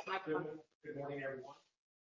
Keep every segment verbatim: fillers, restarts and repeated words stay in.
Good, good morning, everyone.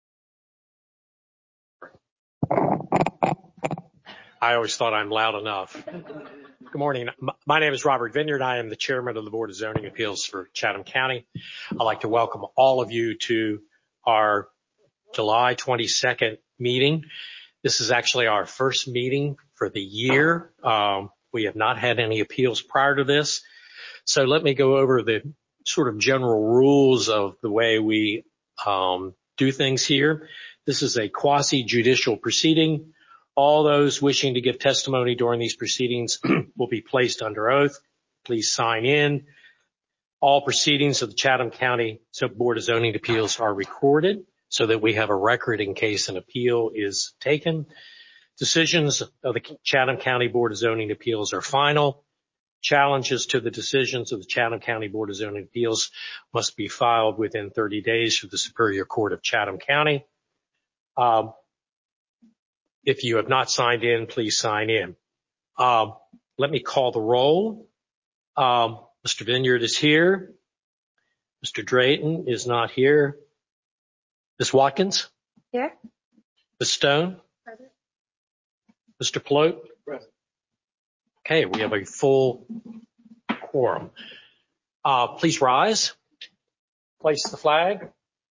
I always thought I'm loud enough. Good morning. My name is Robert Vineyard. I am the chairman of the Board of Zoning Appeals for Chatham County. I'd like to welcome all of you to our July twenty-second meeting. This is actually our first meeting for the year. Um, we have not had any appeals prior to this. So let me go over the sort of general rules of the way we um, do things here. This is a quasi-judicial proceeding. All those wishing to give testimony during these proceedings will be placed under oath. Please sign in. All proceedings of the Chatham County Board of Zoning Appeals are recorded so that we have a record in case an appeal is taken. Decisions of the Chatham County Board of Zoning Appeals are final. Challenges to the decisions of the Chatham County Board of Zoning Appeals must be filed within thirty days with the Superior Court of Chatham County. Um, if you have not signed in, please sign in. Um, let me call the roll. Um, Mister Vineyard is here. Mister Drayton is not here. Miz Watkins? Here. Miz Stone? Present. Mister Plote? Present. Okay, we have a full quorum. Uh, please rise. Place the flag.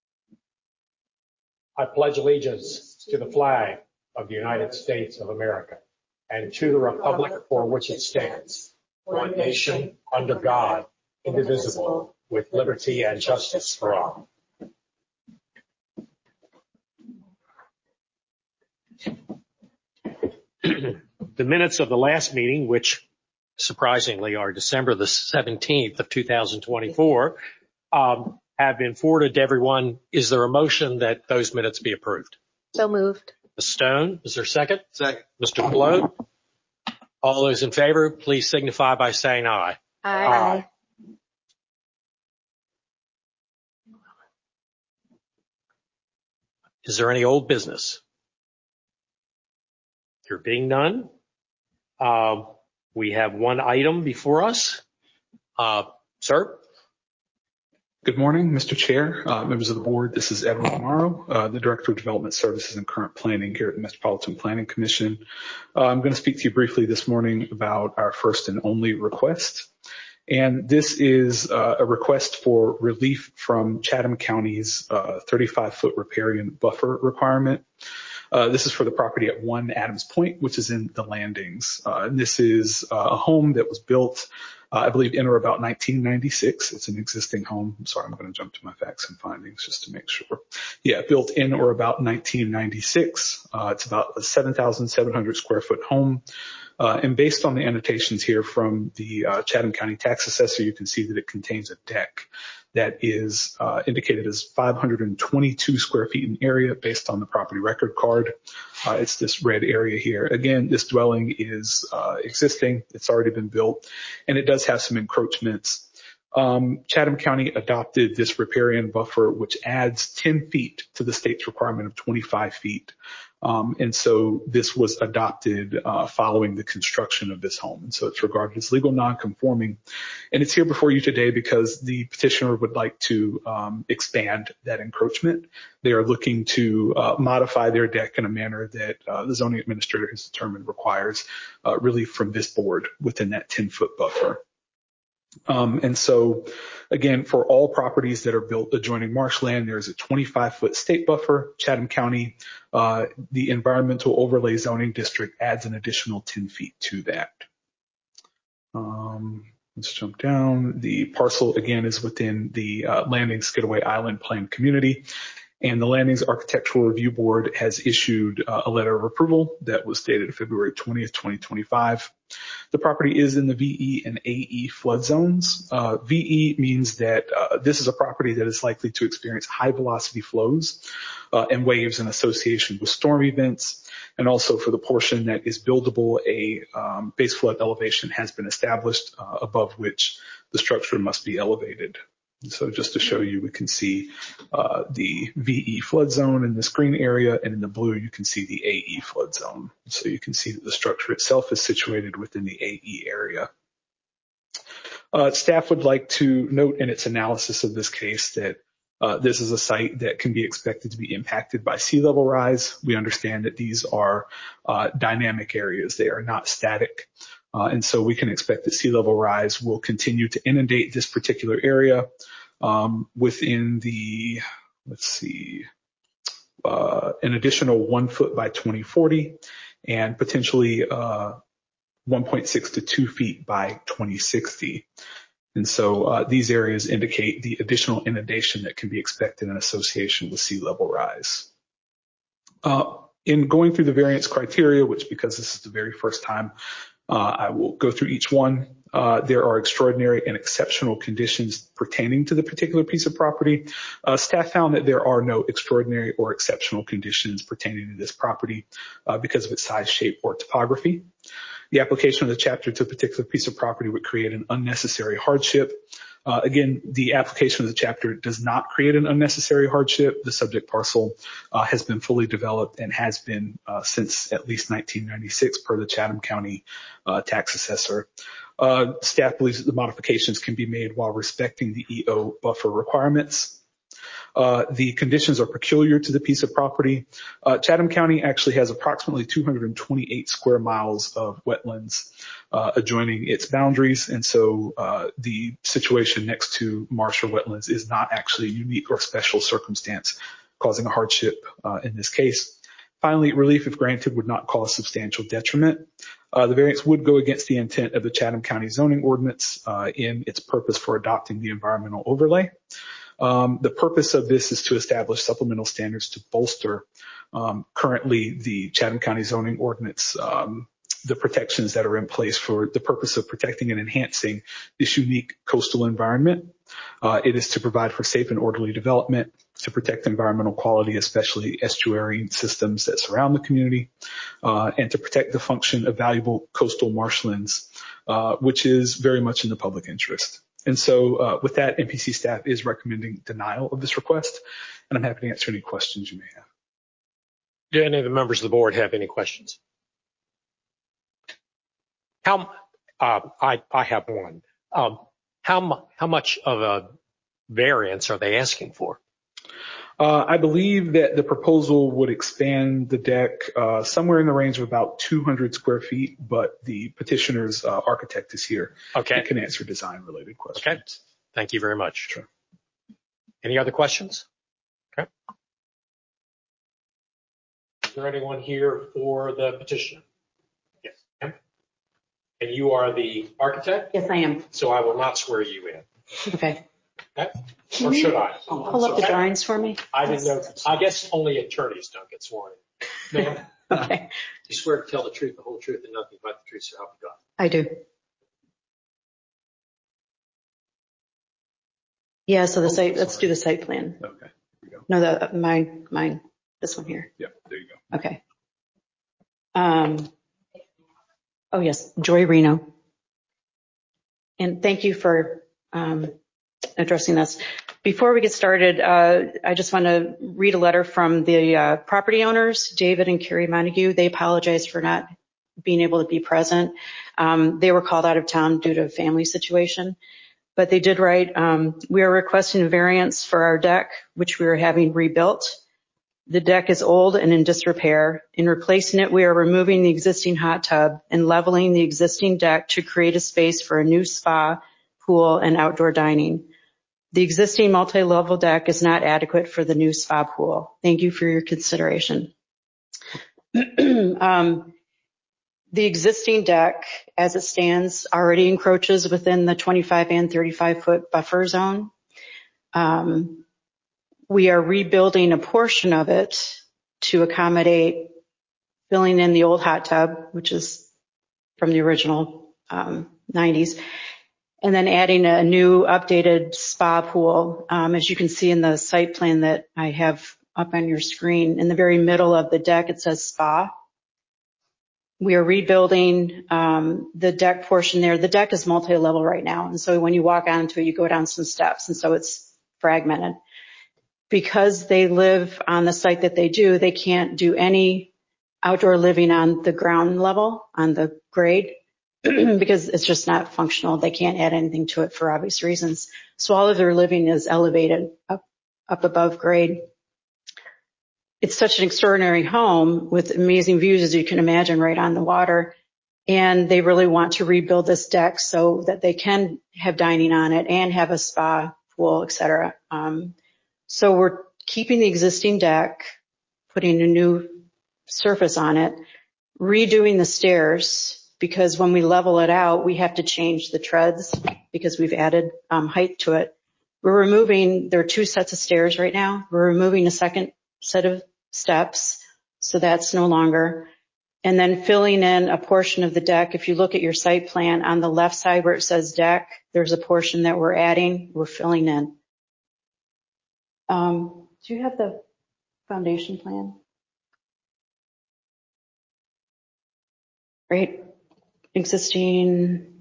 I pledge allegiance to the flag of the United States of America and to the republic for which it stands, one nation under God, indivisible, with liberty and justice for all. The minutes of the last meeting, which surprisingly are December the seventeenth of two thousand twenty-four, um, have been forwarded to everyone. Is there a motion that those minutes be approved? So moved. Miz Stone, is there a second? Second. Mister Plote? All those in favor, please signify by saying aye. Aye. Aye. Is there any old business? There being none, uh, we have one item before us. Uh, sir? Good morning, Mister Chair, uh, members of the board. This is Edward Amaro, uh, the Director of Development Services and Current Planning here at the Metropolitan Planning Commission. Uh, I'm going to speak to you briefly this morning about our first and only request. And this is uh, a request for relief from Chatham County's uh, thirty-five foot riparian buffer requirement. Uh, this is for the property at one Adams Point, which is in the Landings. Uh, and this is uh, a home that was built, uh, I believe, in or about nineteen ninety-six. It's an existing home. I'm sorry, I'm going to jump to my facts and findings just to make sure. Yeah, built in or about nineteen ninety-six. Uh, it's about a seven thousand seven hundred square foot home. Uh, and based on the annotations here from the uh, Chatham County tax assessor, you can see that it contains a deck that is uh, indicated as five hundred twenty-two square feet in area based on the property record card. Uh, it's this red area here. Again, this dwelling is uh, existing. It's already been built, and it does have some encroachments. Um, Chatham County adopted this riparian buffer, which adds ten feet to the state's requirement of twenty-five feet. Um, and so this was adopted uh, following the construction of this home. And so it's regarded as legal non-conforming. And it's here before you today because the petitioner would like to um, expand that encroachment. They are looking to uh, modify their deck in a manner that uh, the zoning administrator has determined requires uh, relief from this board within that ten foot buffer. Um, and so, again, for all properties that are built adjoining marshland, there's a twenty-five foot state buffer. Chatham County, uh, the environmental overlay zoning district adds an additional ten feet to that. Um, let's jump down. The parcel, again, is within the uh, Landing Skidaway Island Planned Community. And the Landings Architectural Review Board has issued uh, a letter of approval that was dated February twentieth, twenty twenty-five. The property is in the V E and A E flood zones. Uh, V E means that uh, this is a property that is likely to experience high velocity flows uh, and waves in association with storm events. And also for the portion that is buildable, a um, base flood elevation has been established uh, above which the structure must be elevated. So just to show you, we can see uh, the V E flood zone in this green area, and in the blue, you can see the A E flood zone. So you can see that the structure itself is situated within the A E area. Uh, staff would like to note in its analysis of this case that Uh, this is a site that can be expected to be impacted by sea level rise. We understand that these are uh, dynamic areas. They are not static. Uh, and so we can expect that sea level rise will continue to inundate this particular area um, within the, let's see, uh, an additional one foot by twenty forty and potentially uh, one point six to two feet by twenty sixty. And so uh, these areas indicate the additional inundation that can be expected in association with sea level rise. Uh, in going through the variance criteria, which because this is the very first time, uh, I will go through each one. Uh, there are extraordinary and exceptional conditions pertaining to the particular piece of property. Uh, staff found that there are no extraordinary or exceptional conditions pertaining to this property uh, because of its size, shape, or topography. The application of the chapter to a particular piece of property would create an unnecessary hardship. Uh, again, the application of the chapter does not create an unnecessary hardship. The subject parcel uh, has been fully developed and has been uh, since at least nineteen ninety-six per the Chatham County uh, tax assessor. Uh, staff believes that the modifications can be made while respecting the E O buffer requirements. Uh, the conditions are peculiar to the piece of property. Uh, Chatham County actually has approximately two hundred twenty-eight square miles of wetlands uh, adjoining its boundaries, and so uh, the situation next to marsh or wetlands is not actually a unique or special circumstance causing a hardship uh, in this case. Finally, relief, if granted, would not cause substantial detriment. Uh, the variance would go against the intent of the Chatham County zoning ordinance uh, in its purpose for adopting the environmental overlay. Um, the purpose of this is to establish supplemental standards to bolster um, currently the Chatham County zoning ordinance, um, the protections that are in place for the purpose of protecting and enhancing this unique coastal environment. Uh, it is to provide for safe and orderly development, to protect environmental quality, especially estuarine systems that surround the community, uh, and to protect the function of valuable coastal marshlands, uh, which is very much in the public interest. And so uh, with that, M P C staff is recommending denial of this request, and I'm happy to answer any questions you may have. Do any of the members of the board have any questions? How, uh, I, I have one. Um, how, how much of a variance are they asking for? Uh, I believe that the proposal would expand the deck uh, somewhere in the range of about two hundred square feet, but the petitioner's uh, architect is here. Okay. And can answer design-related questions. Okay. Thank you very much. Sure. Any other questions? Okay. Is there anyone here for the petitioner? Yes. Ma'am? And you are the architect? Yes, I am. So I will not swear you in. Okay. Okay. Or should I? Pull up the Okay. drawings for me. I didn't know. I guess only attorneys don't get sworn in. Ma'am, Okay. you swear to tell the truth, the whole truth, and nothing but the truth, so help you God. I do. Yeah, so the Oh, site, let's sorry. do the site plan. Okay. Here we go. No, the, mine, mine, this one here. Yeah, there you go. Okay. Um, oh yes, Joy Reno. And thank you for, um, addressing this. Before we get started, uh, I just want to read a letter from the uh, property owners, David and Carrie Montague. They apologize for not being able to be present. Um, they were called out of town due to a family situation, but they did write, um, we are requesting a variance for our deck, which we are having rebuilt. The deck is old and in disrepair. In replacing it, we are removing the existing hot tub and leveling the existing deck to create a space for a new spa, pool, and outdoor dining. The existing multi-level deck is not adequate for the new spa pool. Thank you for your consideration. um, the existing deck, as it stands, already encroaches within the twenty-five and thirty-five foot buffer zone. Um, we are rebuilding a portion of it to accommodate filling in the old hot tub, which is from the original um, nineties. And then adding a new updated spa pool. Um, as you can see in the site plan that I have up on your screen, in the very middle of the deck, it says spa. We are rebuilding um, the deck portion there. The deck is multi-level right now. And so when you walk onto it, you go down some steps. And so it's fragmented. Because they live on the site that they do, they can't do any outdoor living on the ground level, on the grade. Because it's just not functional. They can't add anything to it for obvious reasons. So all of their living is elevated up up above grade. It's such an extraordinary home with amazing views, as you can imagine, right on the water. And they really want to rebuild this deck so that they can have dining on it and have a spa, pool, et cetera. Um, so we're keeping the existing deck, putting a new surface on it, redoing the stairs, because when we level it out, we have to change the treads because we've added um, height to it. We're removing, there are two sets of stairs right now. We're removing a second set of steps, so that's no longer. And then filling in a portion of the deck. If you look at your site plan on the left side where it says deck, there's a portion that we're adding, we're filling in. Um, do you have the foundation plan? Right, existing.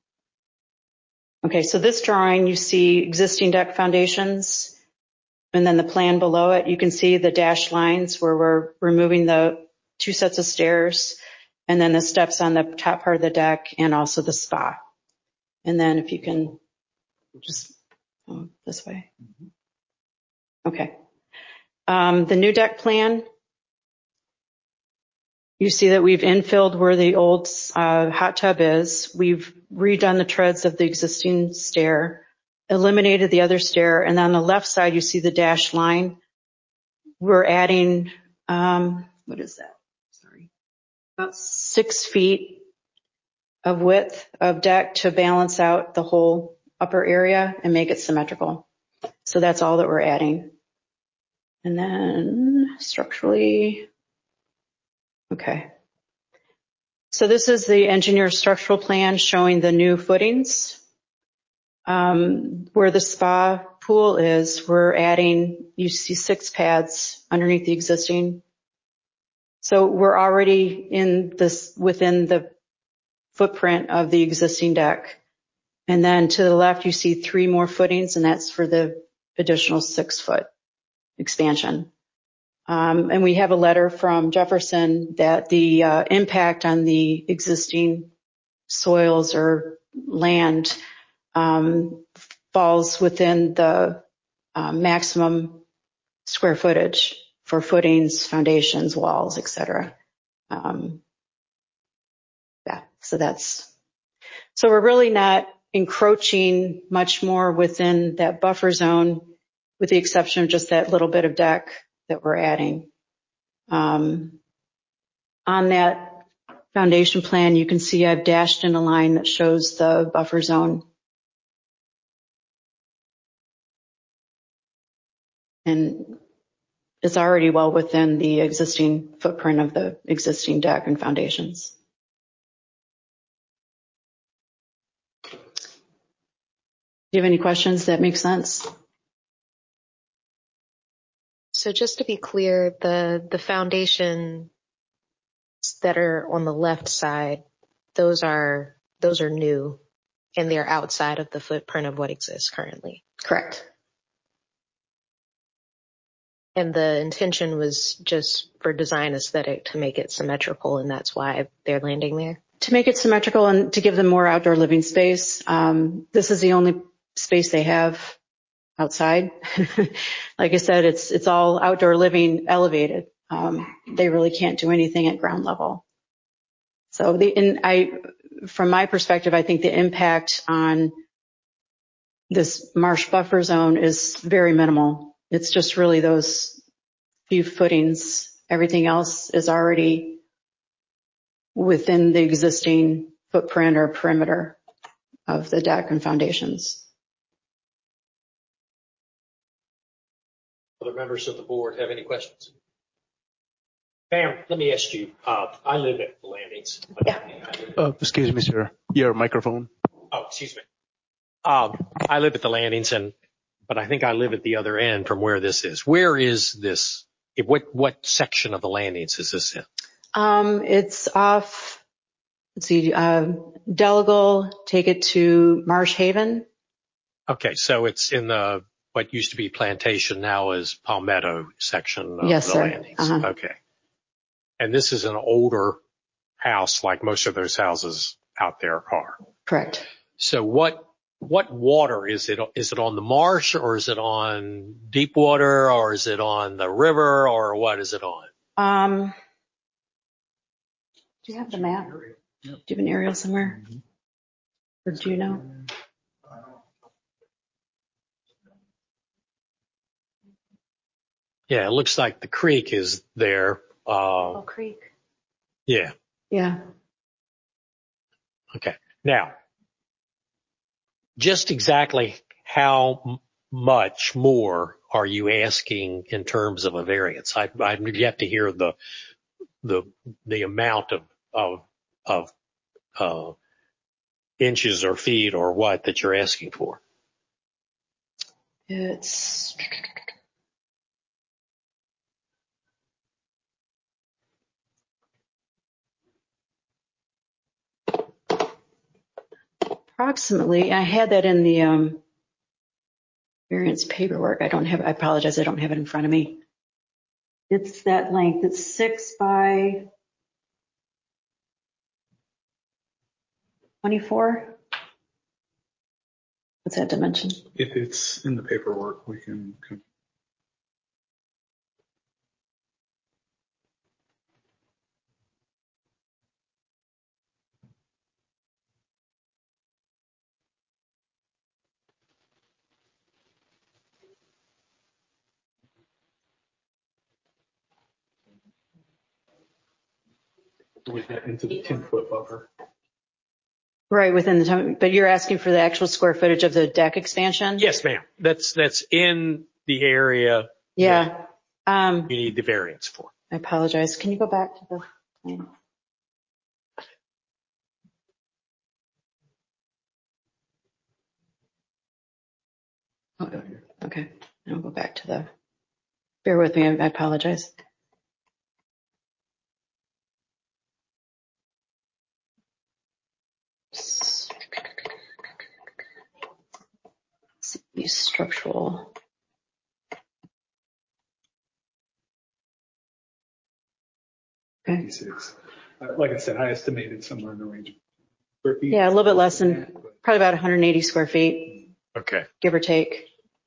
Okay, so this drawing, you see existing deck foundations, and then the plan below it, you can see the dashed lines where we're removing the two sets of stairs, and then the steps on the top part of the deck, and also the spa. And then if you can just oh, this way. Okay. Um, the new deck plan, you see that we've infilled where the old uh, hot tub is. We've redone the treads of the existing stair, eliminated the other stair, and on the left side, you see the dashed line. We're adding, um, what is that? Sorry. About six feet of width of deck to balance out the whole upper area and make it symmetrical. So that's all that we're adding. And then structurally, okay. So this is the engineer structural plan showing the new footings. Um, where the spa pool is, we're adding, you see six pads underneath the existing. So we're already in this, within the footprint of the existing deck. And then to the left, you see three more footings, and that's for the additional six foot expansion. Um, and we have a letter from Jefferson that the uh, impact on the existing soils or land um, falls within the uh, maximum square footage for footings, foundations, walls, et cetera. Um, yeah, so that's, so we're really not encroaching much more within that buffer zone, with the exception of just that little bit of deck that we're adding. Um, on that foundation plan, you can see I've dashed in a line that shows the buffer zone. And it's already well within the existing footprint of the existing deck and foundations. Do you have any questions that make sense? So just to be clear, the, the foundations that are on the left side, those are, those are new and they're outside of the footprint of what exists currently. Correct. And the intention was just for design aesthetic to make it symmetrical, and that's why they're landing there? To make it symmetrical and to give them more outdoor living space. Um, this is the only space they have outside. Like I said, it's it's all outdoor living elevated. Um, they really can't do anything at ground level. So the and I, from my perspective, I think the impact on this marsh buffer zone is very minimal. It's just really those few footings. Everything else is already within the existing footprint or perimeter of the deck and foundations. Other members of the board have any questions? Pam, let me ask you, uh, I live at the landings. Yeah. Uh, excuse me, sir. Your microphone. Oh, excuse me. Um, I live at the landings, and but I think I live at the other end from where this is. Where is this? What what section of the landings is this in? Um, it's off, let's see, uh, Delagal, take it to Marsh Haven. Okay, so it's in the what used to be Plantation, now is Palmetto section of Yes, the sir. landings. Uh-huh. Okay. And this is an older house like most of those houses out there are. Correct. So what what water is it? Is it on the marsh, or is it on deep water, or is it on the river, or what is it on? Um, do you have the map? Do you have an aerial somewhere? Or do you know? Yeah, it looks like the creek is there. Uh, Oh, Creek. yeah. Yeah. Okay. Now, just exactly how m- much more are you asking in terms of a variance? I, I've yet to hear the the the amount of of of uh, inches or feet or what that you're asking for. It's approximately, I had that in the um, variance paperwork. I don't have, I apologize, I don't have it in front of me. It's that length. It's six by twenty-four. What's that dimension? If it's in the paperwork, we can. can we get into the ten foot buffer. Right, within the time, but you're asking for the actual square footage of the deck expansion? Yes, ma'am. That's that's in the area. Yeah. Um, You need the variance for. I apologize. Can you go back to the plan? Oh, okay. I'll go back to the, bear with me. I apologize. These structural. Okay. Uh, like I said, I estimated somewhere in the range of square feet. Yeah, a little bit less than, probably about one hundred eighty square feet, Okay. give or take.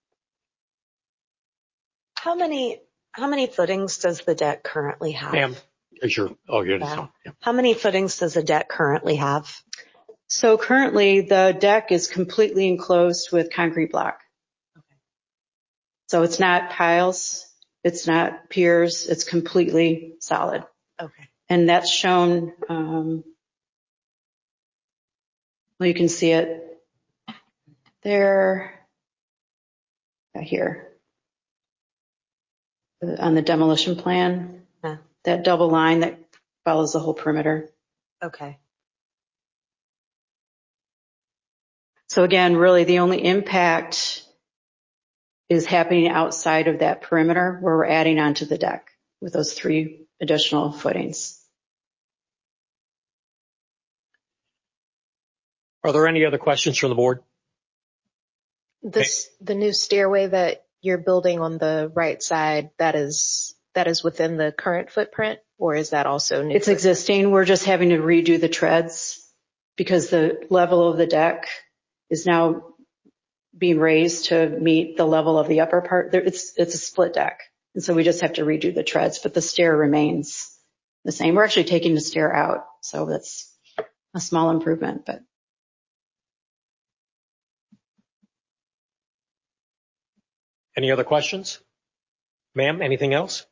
How many how many footings does the deck currently have? Ma'am, is your, oh, you're Yeah. on. Yeah. How many footings does the deck currently have? So currently the deck is completely enclosed with concrete block. Okay. So it's not piles, it's not piers, it's completely solid. Okay. And that's shown, um, well, you can see it there, here, on the demolition plan, Huh. that double line that follows the whole perimeter. Okay. So again, really the only impact is happening outside of that perimeter where we're adding onto the deck with those three additional footings. Are there any other questions from the board? This, the new stairway that you're building on the right side, that is, that is within the current footprint, or is that also new? It's existing. We're just having to redo the treads because the level of the deck is now being raised to meet the level of the upper part. It's, it's a split deck. And so we just have to redo the treads, but the stair remains the same. We're actually taking the stair out. So that's a small improvement, but. Any other questions? Ma'am, anything else?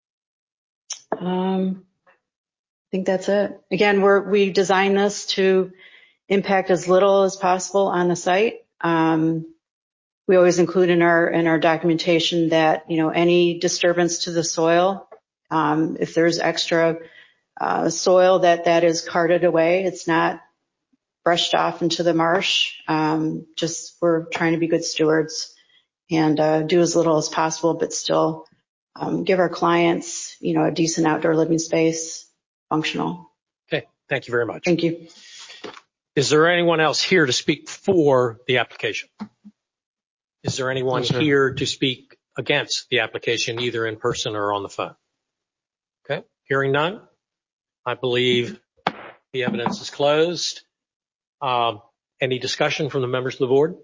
Um, I think that's it. Again, we're, we designed this to impact as little as possible on the site. Um, we always include in our, in our documentation that, you know, any disturbance to the soil, um, if there's extra uh, soil that, that is carted away, it's not brushed off into the marsh. Um, just, we're trying to be good stewards and uh, do as little as possible, but still um, give our clients, you know, a decent outdoor living space, functional. Okay, thank you very much. Thank you. Is there anyone else here to speak for the application? Is there anyone No, sir. here to speak against the application, either in person or on the phone? Okay, hearing none, I believe the evidence is closed. Um, Any discussion from the members of the board?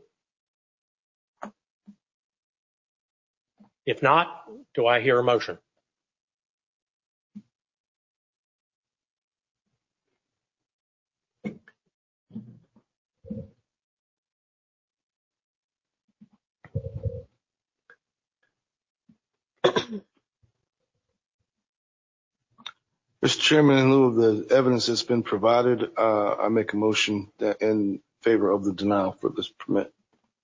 If not, do I hear a motion? Mister Chairman, in lieu of the evidence that's been provided, uh, I make a motion that in favor of the denial for this permit.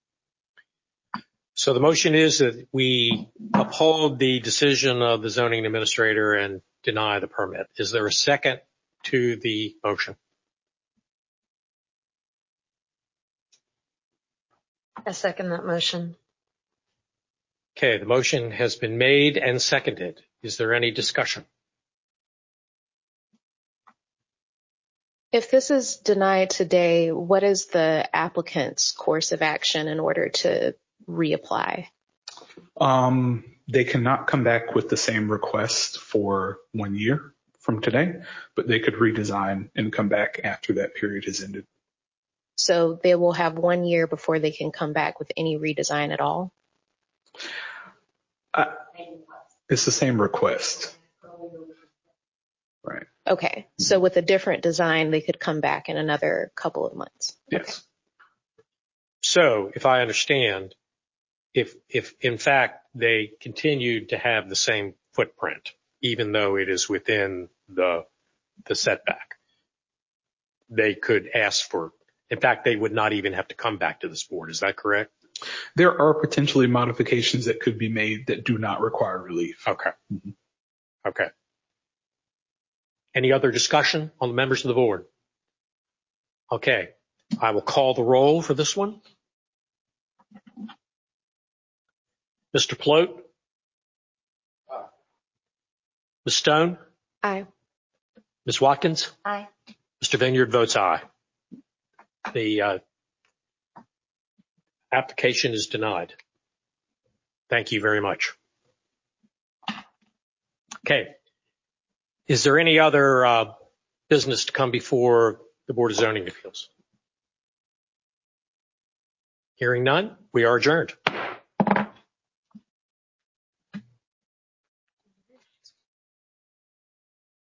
So the motion is that we uphold the decision of the zoning administrator and deny the permit. Is there a second to the motion? I second that motion. Okay, the motion has been made and seconded. Is there any discussion? If this is denied today, what is the applicant's course of action in order to reapply? Um, they cannot come back with the same request for one year from today, but they could redesign and come back after that period has ended. So they will have one year before they can come back with any redesign at all? Uh, it's the same request. Right. Okay. So with a different design, they could come back in another couple of months. Yes. Okay. So if I understand, if, if in fact they continued to have the same footprint, even though it is within the, the setback, they could ask for, in fact, they would not even have to come back to this board. Is that correct? There are potentially modifications that could be made that do not require relief. Okay. Mm-hmm. Okay. Any other discussion on the members of the board? Okay. I will call the roll for this one. Mister Plote? Aye. Miz Stone? Aye. Miz Watkins? Aye. Mister Vineyard votes aye. The uh, application is denied. Thank you very much. Okay. Is there any other uh, business to come before the Board of Zoning Appeals? Hearing none, we are adjourned.